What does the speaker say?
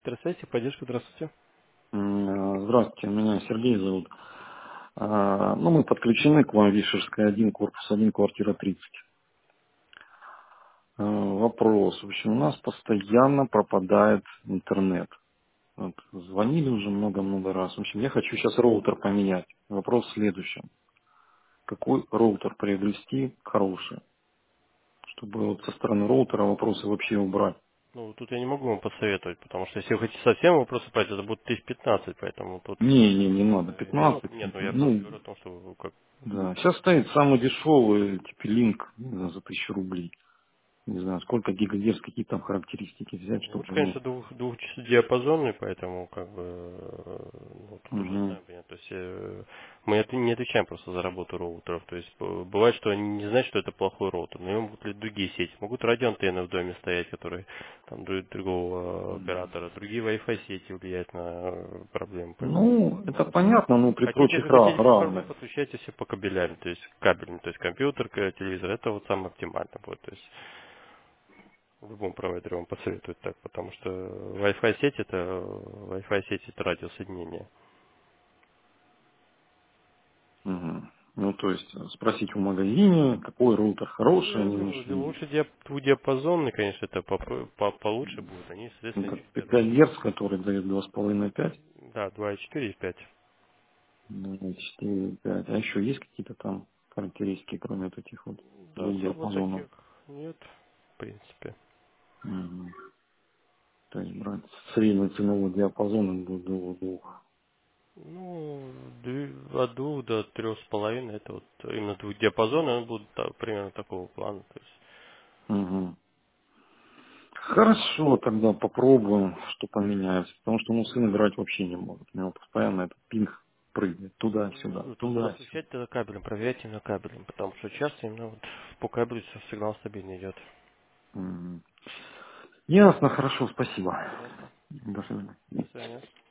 Здравствуйте, поддержка, здравствуйте. Здравствуйте, меня Сергей зовут. Ну, мы подключены к вам, Вишерская 1, корпус 1, квартира 30. Вопрос. В общем, у нас постоянно пропадает интернет. Вот, звонили уже много-много раз. В общем, я хочу сейчас роутер поменять. Вопрос в следующем. Какой роутер приобрести хороший, чтобы вот со стороны роутера вопросы вообще убрать? Ну, тут я не могу вам посоветовать, потому что если вы хотите совсем вопросы понять, это будет 1015, поэтому тут Не надо. не могу. 15. Нет, ну я просто Ну, говорю о том, что как. да. Сейчас стоит самый дешевый, типа линк, не знаю, за 1000 рублей. Не знаю, сколько гигагерц, какие там характеристики взять, Ну, лучше, чтобы, ну, конечно, двухчастодиапазонный, поэтому как бы тут уже угу. сами понятно. То есть мы не отвечаем просто за работу роутеров. То есть бывает, что они не знают, что это плохой роутер, но им могут ли другие сети. Могут радиоантенны в доме стоять, которые там другого оператора, другие Wi-Fi сети влияют на проблемы. Поэтому Ну, это понятно, но при хотите, прочих если хотите без проблем, равных. подключайте все по кабелями, то есть кабельным, то есть компьютер, телевизор, это вот самое оптимальное будет. То есть любому провайдеру вам посоветуют так, потому что Wi-Fi сеть это радиосоединение. Угу. Ну, то есть, спросить в магазине, какой роутер Ну, хороший, я они говорю, нашли. лучше двухдиапазонный, конечно, это получше будет. Они, Ну, соответственно, как идут от 5 Гц, который дает 2,5-5. да, 2,4 и 5. 4, 5. А еще есть какие-то там характеристики, кроме вот этих вот Да, двух особо диапазонов? таких нет, в принципе. Мгм. То есть брать средний ценовой диапазон до двух. Ну, от 2 до 3,5 это вот именно двухдиапазонный, он будет примерно такого плана. То есть, Мгм. Хорошо, тогда попробуем, что поменяется. Потому что, ну, сын играть вообще не может. У него постоянно этот пинг прыгает ну, я туда-сюда, говорю, тут туда-сюда. подключать тогда кабелем, проверять именно кабелем, потому что часто именно вот по кабелю сигнал стабильно идет. Мгм. Ясно, хорошо, спасибо. Пожалуйста. До свидания. До свидания.